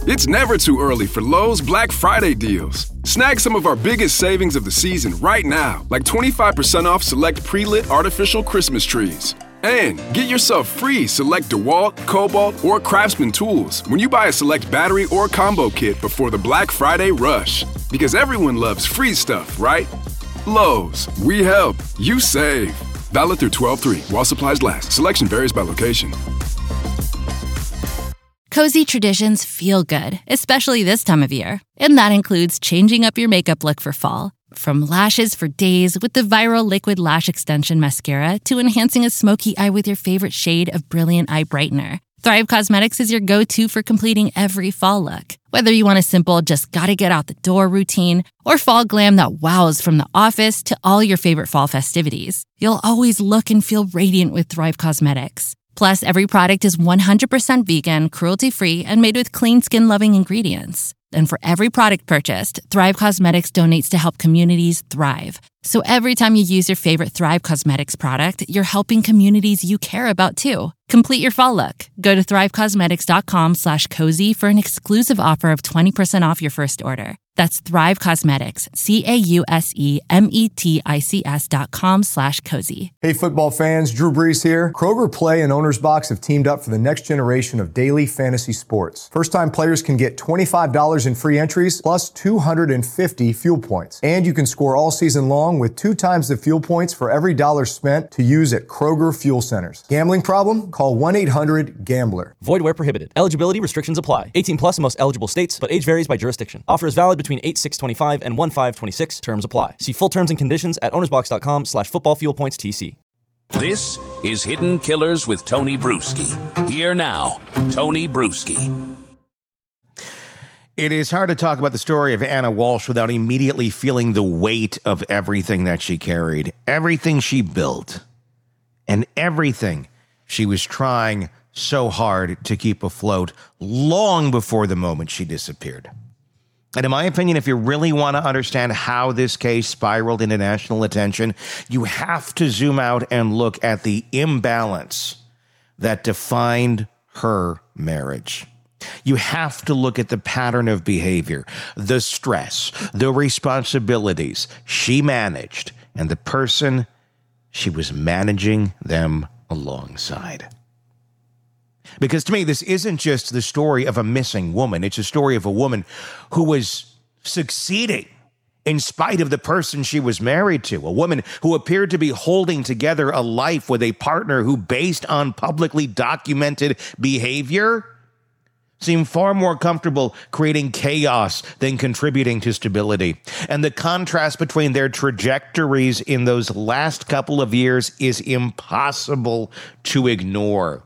It's never too early for Lowe's Black Friday deals. Snag some of our biggest savings of the season right now, like 25% off select pre-lit artificial Christmas trees. And get yourself free select DeWalt, Cobalt, or Craftsman tools when you buy a select battery or combo kit before the Black Friday rush. Because everyone loves free stuff, right? Lowe's, we help, you save. Valid through 12/3 while supplies last. Selection varies by location. Cozy traditions feel good, especially this time of year. And that includes changing up your makeup look for fall. From lashes for days with the viral Liquid Lash Extension Mascara to enhancing a smoky eye with your favorite shade of Brilliant Eye Brightener. Thrive Causemetics is your go-to for completing every fall look. Whether you want a simple, just gotta get out the door routine, or fall glam that wows from the office to all your favorite fall festivities, you'll always look and feel radiant with Thrive Causemetics. Plus, every product is 100% vegan, cruelty-free, and made with clean skin-loving ingredients. And for every product purchased, Thrive Causemetics donates to help communities thrive. So every time you use your favorite Thrive Causemetics product, you're helping communities you care about too. Complete your fall look. Go to thrivecausemetics.com/cozy for an exclusive offer of 20% off your first order. That's Thrive Causemetics, CAUSEMETICS.com/cozy. Hey, football fans, Drew Brees here. Kroger Play and Owner's Box have teamed up for the next generation of daily fantasy sports. First-time players can get $25 in free entries plus 250 fuel points. And you can score all season long with 2 times the fuel points for every dollar spent to use at Kroger Fuel Centers. Gambling problem? Call 1-800-GAMBLER. Void where prohibited. Eligibility restrictions apply. 18 plus in most eligible states, but age varies by jurisdiction. Offer is valid between 8/6/25 and 1/5/26. Terms apply. See full terms and conditions at ownersbox.com/footballfuelpointstc. This is Hidden Killers with Tony Bruschi. Here now, Tony Bruschi. It is hard to talk about the story of Anna Walsh without immediately feeling the weight of everything that she carried, everything she built, and everything she was trying so hard to keep afloat long before the moment she disappeared. And in my opinion, if you really want to understand how this case spiraled into national attention, you have to zoom out and look at the imbalance that defined her marriage. You have to look at the pattern of behavior, the stress, the responsibilities she managed, and the person she was managing them alongside. Because to me, this isn't just the story of a missing woman. It's a story of a woman who was succeeding in spite of the person she was married to. A woman who appeared to be holding together a life with a partner who, based on publicly documented behavior, seemed far more comfortable creating chaos than contributing to stability. And the contrast between their trajectories in those last couple of years is impossible to ignore.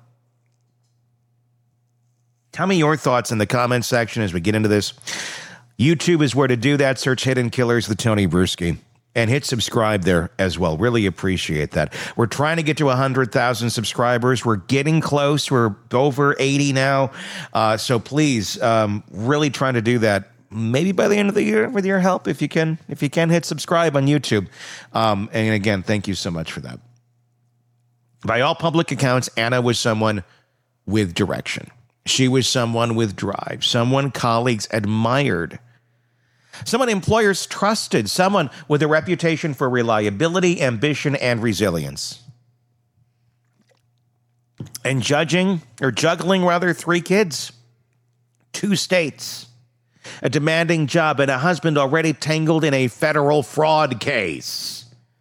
Tell me your thoughts in the comments section as we get into this. YouTube is where to do that. Search Hidden Killers, the Tony Bruschi, and hit subscribe there as well. Really appreciate that. We're trying to get to 100,000 subscribers. We're getting close. We're over 80 now. So please, really trying to do that. Maybe by the end of the year with your help, if you can hit subscribe on YouTube. And again, thank you so much for that. By all public accounts, Anna was someone with direction. She was someone with drive, someone colleagues admired, someone employers trusted, someone with a reputation for reliability, ambition, and resilience. And juggling 3 kids, 2 states, a demanding job, and a husband already tangled in a federal fraud case.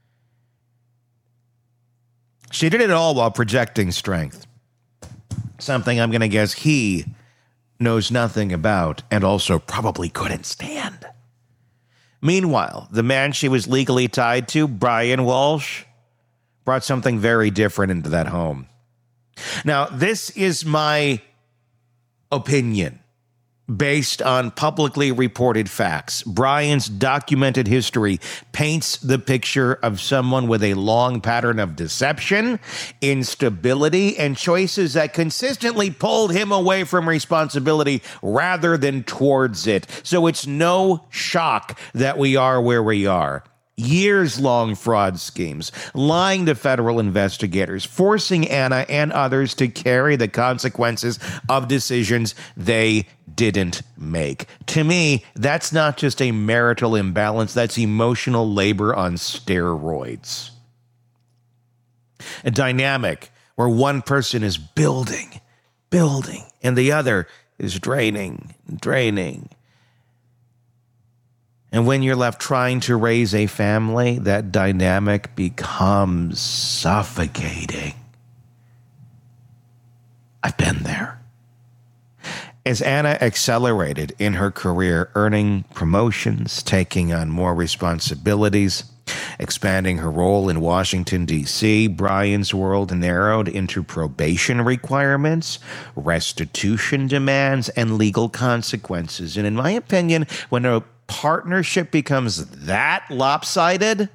She did it all while projecting strength. Something I'm going to guess he knows nothing about and also probably couldn't stand. Meanwhile, the man she was legally tied to, Brian Walsh, brought something very different into that home. Now, this is my opinion based on publicly reported facts. Brian's documented history paints the picture of someone with a long pattern of deception, instability, and choices that consistently pulled him away from responsibility rather than towards it. So it's no shock that we are where we are. years-long fraud schemes, lying to federal investigators, forcing Anna and others to carry the consequences of decisions they didn't make. To me, that's not just a marital imbalance, that's emotional labor on steroids. A dynamic where one person is building, and the other is draining. And when you're left trying to raise a family, that dynamic becomes suffocating. I've been there. As Anna accelerated in her career, earning promotions, taking on more responsibilities, expanding her role in Washington, D.C., Brian's world narrowed into probation requirements, restitution demands, and legal consequences. And in my opinion, when a partnership becomes that lopsided,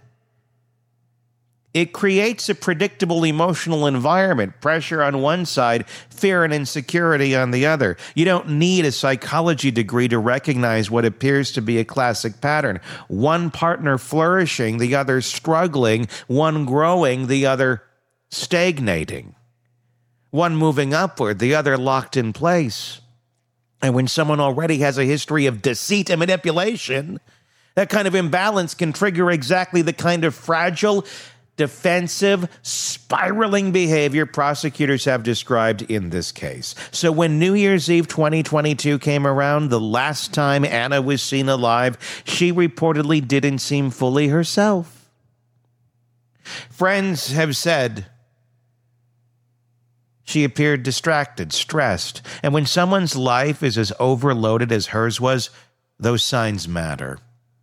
it creates a predictable emotional environment, pressure on one side, fear and insecurity on the other. You don't need a psychology degree to recognize what appears to be a classic pattern. One partner flourishing, the other struggling, one growing, the other stagnating. One moving upward, the other locked in place. And when someone already has a history of deceit and manipulation, that kind of imbalance can trigger exactly the kind of fragile, defensive, spiraling behavior prosecutors have described in this case. So when New Year's Eve 2022 came around, the last time Anna was seen alive, she reportedly didn't seem fully herself. Friends have said she appeared distracted, stressed, and when someone's life is as overloaded as hers was, those signs matter.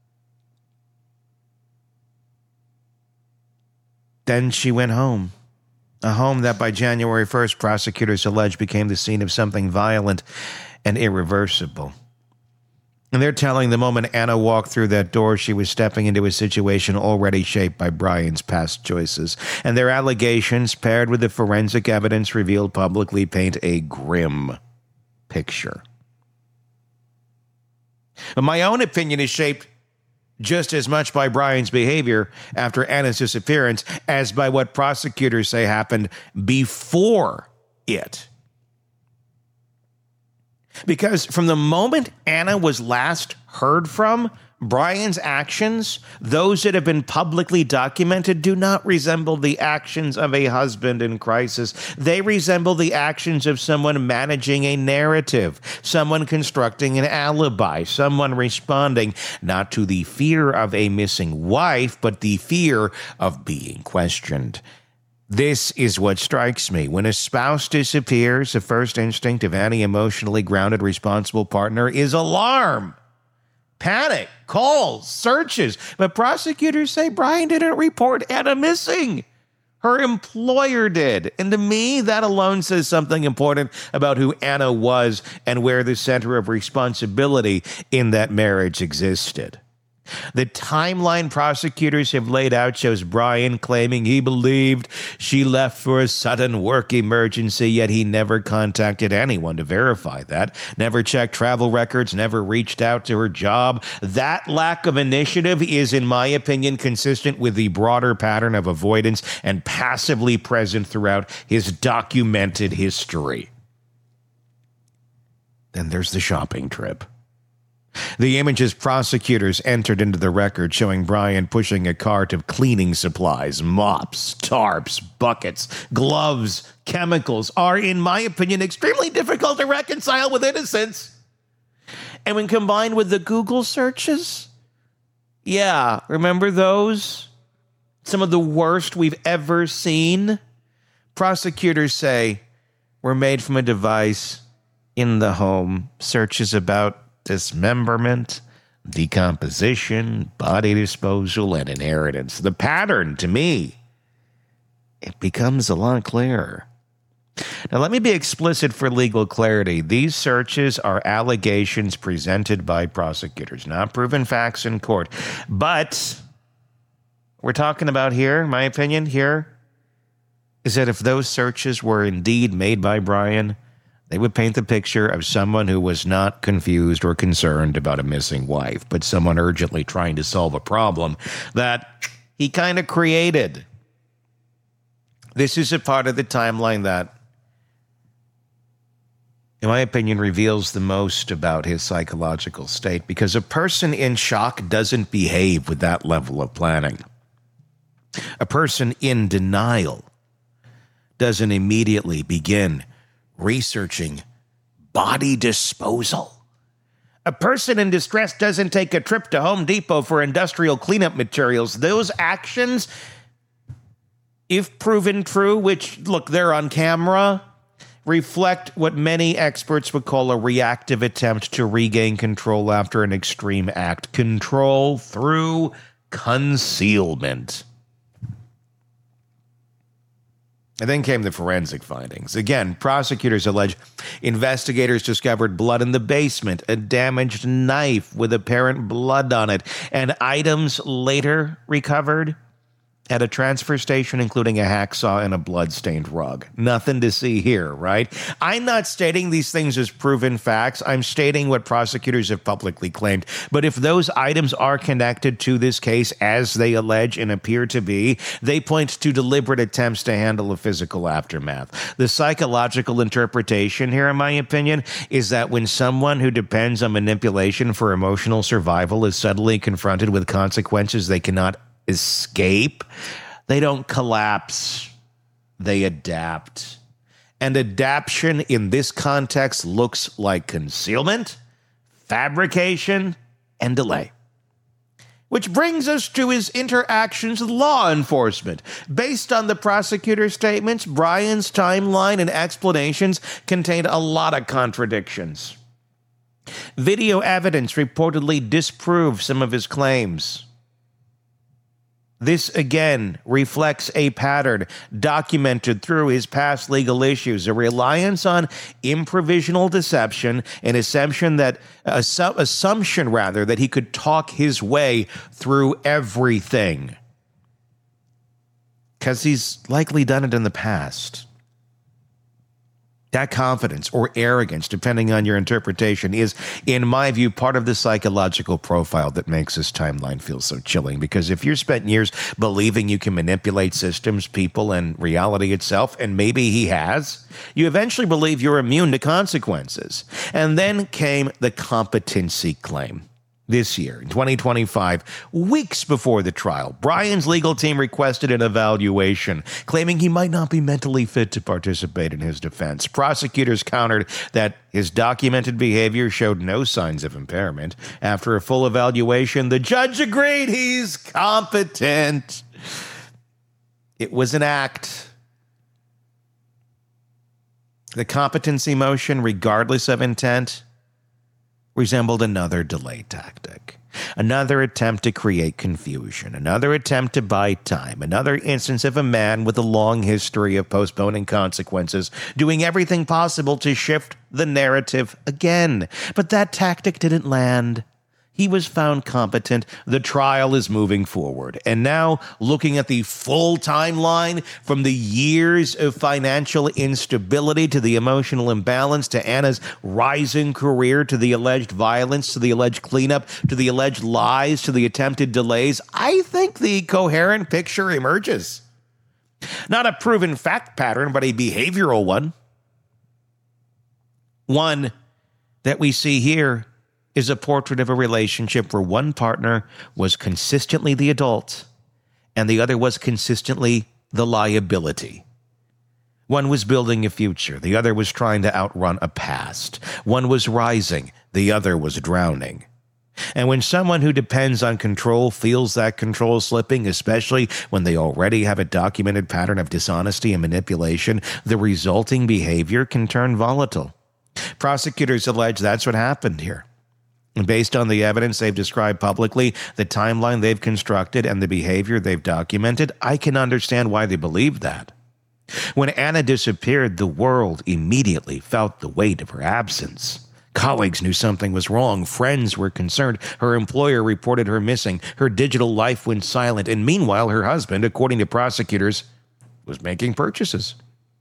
Then she went home, a home that by January 1st, prosecutors allege became the scene of something violent and irreversible. And they're telling the moment Anna walked through that door, she was stepping into a situation already shaped by Brian's past choices. And their allegations, paired with the forensic evidence revealed publicly, paint a grim picture. But my own opinion is shaped just as much by Brian's behavior after Anna's disappearance as by what prosecutors say happened before it. Because from the moment Anna was last heard from, Brian's actions, those that have been publicly documented, do not resemble the actions of a husband in crisis. They resemble the actions of someone managing a narrative, someone constructing an alibi, someone responding not to the fear of a missing wife, but the fear of being questioned. This is what strikes me. When a spouse disappears, the first instinct of any emotionally grounded, responsible partner is alarm. Panic, calls, searches. But prosecutors say Brian didn't report Anna missing. Her employer did. And to me, that alone says something important about who Anna was and where the center of responsibility in that marriage existed. The timeline prosecutors have laid out shows Brian claiming he believed she left for a sudden work emergency, yet he never contacted anyone to verify that, never checked travel records, never reached out to her job. That lack of initiative is, in my opinion, consistent with the broader pattern of avoidance and passively present throughout his documented history. Then there's the shopping trip. The images prosecutors entered into the record showing Brian pushing a cart of cleaning supplies, mops, tarps, buckets, gloves, chemicals are, in my opinion, extremely difficult to reconcile with innocence. And when combined with the Google searches, yeah, remember those? Some of the worst we've ever seen. Prosecutors say were made from a device in the home. Searches about dismemberment, decomposition, body disposal, and inheritance. The pattern, to me, it becomes a lot clearer. Now, let me be explicit for legal clarity. These searches are allegations presented by prosecutors, not proven facts in court. But we're talking about here, my opinion here, is that if those searches were indeed made by Brian, They would paint the picture of someone who was not confused or concerned about a missing wife, but someone urgently trying to solve a problem that he kind of created. This is a part of the timeline that, in my opinion, reveals the most about his psychological state, because a person in shock doesn't behave with that level of planning. A person in denial doesn't immediately begin researching body disposal. A person in distress doesn't take a trip to Home Depot for industrial cleanup materials. Those actions, if proven true, which, look, they're on camera, reflect what many experts would call a reactive attempt to regain control after an extreme act. Control through concealment. And then came the forensic findings. Again, prosecutors allege investigators discovered blood in the basement, a damaged knife with apparent blood on it, and items later recovered at a transfer station, including a hacksaw and a blood-stained rug. Nothing to see here, right? I'm not stating these things as proven facts. I'm stating what prosecutors have publicly claimed. But if those items are connected to this case, as they allege and appear to be, they point to deliberate attempts to handle a physical aftermath. The psychological interpretation here, in my opinion, is that when someone who depends on manipulation for emotional survival is suddenly confronted with consequences they cannot escape, they don't collapse, they adapt. And adaptation in this context looks like concealment, fabrication, and delay. Which brings us to his interactions with law enforcement. Based on the prosecutor's statements, Brian's timeline and explanations contained a lot of contradictions. Video evidence reportedly disproved some of his claims. This, again, reflects a pattern documented through his past legal issues, a reliance on improvisational deception, an assumption that he could talk his way through everything. Because he's likely done it in the past. That confidence or arrogance, depending on your interpretation, is, in my view, part of the psychological profile that makes this timeline feel so chilling. Because if you've spent years believing you can manipulate systems, people, and reality itself, and maybe he has, you eventually believe you're immune to consequences. And then came the competency claim. This year, in 2025, weeks before the trial, Brian's legal team requested an evaluation, claiming he might not be mentally fit to participate in his defense. Prosecutors countered that his documented behavior showed no signs of impairment. After a full evaluation, the judge agreed he's competent. It was an act. The competency motion, regardless of intent, resembled another delay tactic, another attempt to create confusion, another attempt to buy time, another instance of a man with a long history of postponing consequences, doing everything possible to shift the narrative again. But that tactic didn't land. He was found competent. The trial is moving forward. And now, looking at the full timeline, from the years of financial instability to the emotional imbalance to Anna's rising career to the alleged violence to the alleged cleanup to the alleged lies to the attempted delays, I think the coherent picture emerges. Not a proven fact pattern, but a behavioral one. One that we see here is a portrait of a relationship where one partner was consistently the adult and the other was consistently the liability. One was building a future. The other was trying to outrun a past. One was rising. The other was drowning. And when someone who depends on control feels that control slipping, especially when they already have a documented pattern of dishonesty and manipulation, the resulting behavior can turn volatile. Prosecutors allege that's what happened here. Based on the evidence they've described publicly, the timeline they've constructed, and the behavior they've documented, I can understand why they believe that. When Anna disappeared, the world immediately felt the weight of her absence. Colleagues knew something was wrong. Friends were concerned. Her employer reported her missing. Her digital life went silent. And meanwhile, her husband, according to prosecutors, was making purchases.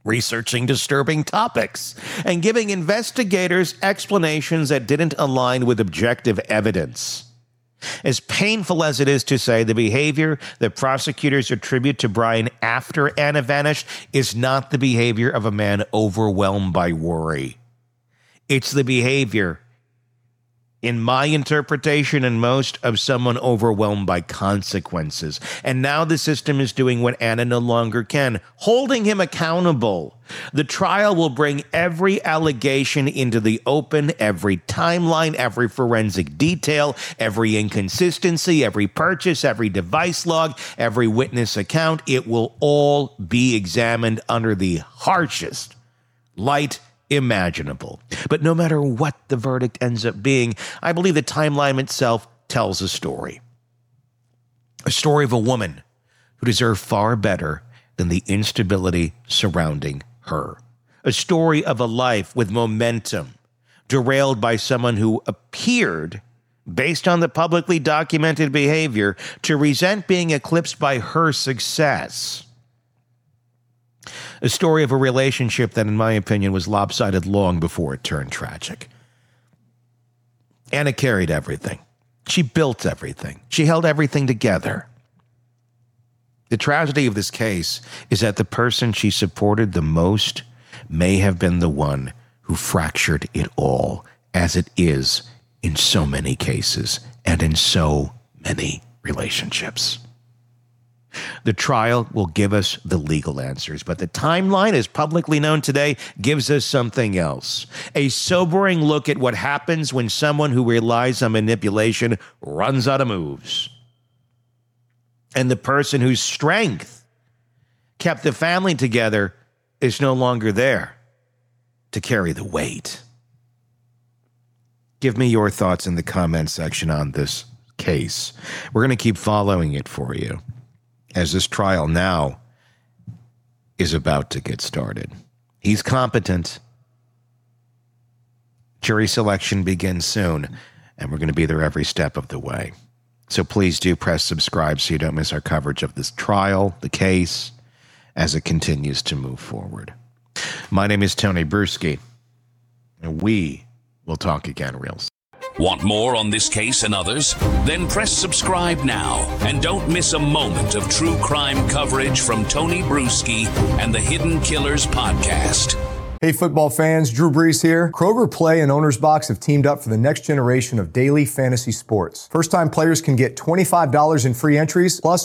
researching disturbing topics, and giving investigators explanations that didn't align with objective evidence. As painful as it is to say, the behavior that prosecutors attribute to Brian after Anna vanished is not the behavior of a man overwhelmed by worry. It's the behavior, in my interpretation and most, of someone overwhelmed by consequences. And now the system is doing what Anna no longer can, holding him accountable. The trial will bring every allegation into the open, every timeline, every forensic detail, every inconsistency, every purchase, every device log, every witness account. It will all be examined under the harshest light imaginable. But no matter what the verdict ends up being, I believe the timeline itself tells a story. A story of a woman who deserved far better than the instability surrounding her. A story of a life with momentum, derailed by someone who appeared, based on the publicly documented behavior, to resent being eclipsed by her success. A story of a relationship that, in my opinion, was lopsided long before it turned tragic. Anna carried everything. She built everything. She held everything together. The tragedy of this case is that the person she supported the most may have been the one who fractured it all, as it is in so many cases and in so many relationships. The trial will give us the legal answers, but the timeline, as publicly known today, gives us something else. A sobering look at what happens when someone who relies on manipulation runs out of moves. And the person whose strength kept the family together is no longer there to carry the weight. Give me your thoughts in the comment section on this case. We're going to keep following it for you, as this trial now is about to get started. He's competent. Jury selection begins soon, and we're going to be there every step of the way. So please do press subscribe so you don't miss our coverage of this trial, the case, as it continues to move forward. My name is Tony Bruschi, and we will talk again real soon. Want more on this case and others? Then press subscribe now and don't miss a moment of true crime coverage from Tony Bruschi and the Hidden Killers podcast. Hey football fans, Drew Brees here. Kroger Play and Owner's Box have teamed up for the next generation of daily fantasy sports. First-time players can get $25 in free entries plus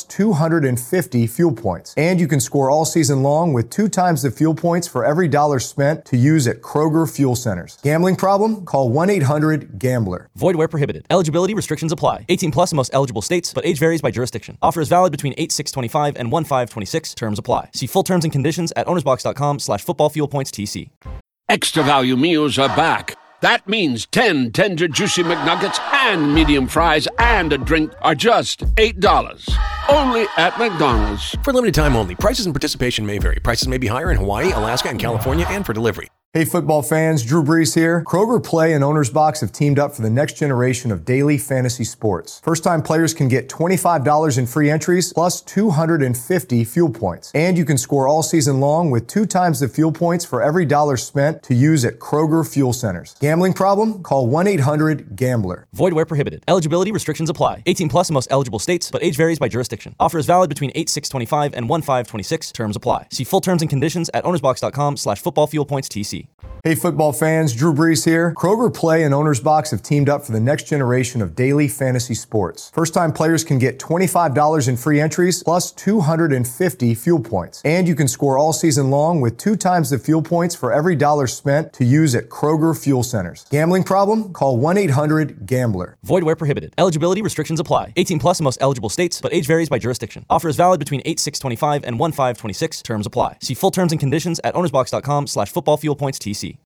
250 fuel points. And you can score all season long with 2 times the fuel points for every dollar spent to use at Kroger Fuel Centers. Gambling problem? Call 1-800-GAMBLER. Void where prohibited. Eligibility restrictions apply. 18 plus in most eligible states, but age varies by jurisdiction. Offer is valid between 8/6/25 and 1/5/26. Terms apply. See full terms and conditions at ownersbox.com/footballfuelpointstc. Extra value meals are back. That means 10 tender, juicy McNuggets and medium fries and a drink are just $8. Only at McDonald's. For limited time only. Prices and participation may vary. Prices may be higher in Hawaii, Alaska, and California, and for delivery. Hey football fans, Drew Brees here. Kroger Play and Owner's Box have teamed up for the next generation of daily fantasy sports. First-time players can get $25 in free entries plus 250 fuel points. And you can score all season long with 2 times the fuel points for every dollar spent to use at Kroger Fuel Centers. Gambling problem? Call 1-800-GAMBLER. Void where prohibited. Eligibility restrictions apply. 18 plus in most eligible states, but age varies by jurisdiction. Offer is valid between 8/6/25 and 1/5/26. Terms apply. See full terms and conditions at ownersbox.com/footballfuelpointstc. Hey football fans, Drew Brees here. Kroger Play and Owner's Box have teamed up for the next generation of daily fantasy sports. First-time players can get $25 in free entries plus 250 fuel points. And you can score all season long with 2 times the fuel points for every dollar spent to use at Kroger Fuel Centers. Gambling problem? Call 1-800-GAMBLER. Void where prohibited. Eligibility restrictions apply. 18 plus in most eligible states, but age varies by jurisdiction. Offer is valid between 8/6/25 and 1/5/26. Terms apply. See full terms and conditions at ownersbox.com/footballfuelpointstc.